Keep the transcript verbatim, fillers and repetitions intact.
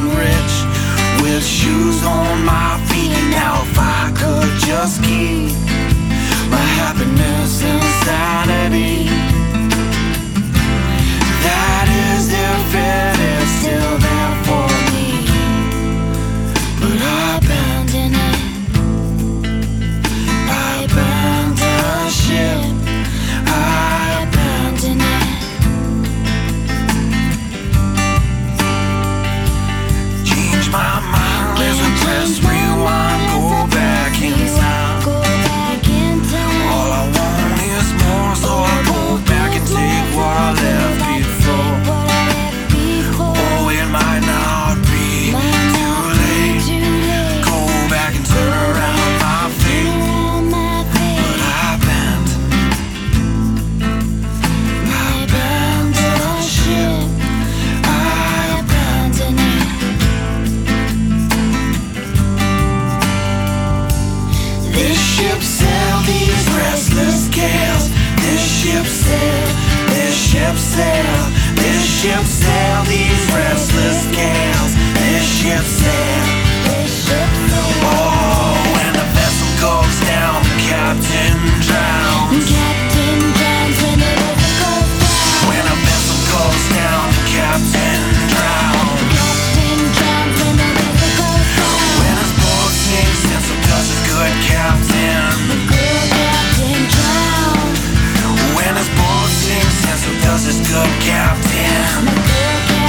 and rich, with shoes on my feet. And now if I could just keep my happiness and sanity, that is if it is still there for me. But I abandon it, I abandon ship, I abandon it. Change my mind, listen, press rewind, go back in time. All I want is more, so I go back and take what I left before. Oh, it might not be too late. Go back and turn around my fate. But I abandon, I abandon ship, I abandon it. This ship sailed these restless gales. This ship sailed, this ship sailed, this ship sailed these restless gales. This ship sailed, this ship sailed. Oh, when the vessel goes down, the captain drowns. Captain drowns when the vessel goes down. When a vessel goes down, the captain drowns. Captain drowns when the vessel goes down. When his boat sinks, and so does his good captain. The good captain drowns. When his boat sinks, and so does his good captain. The good captain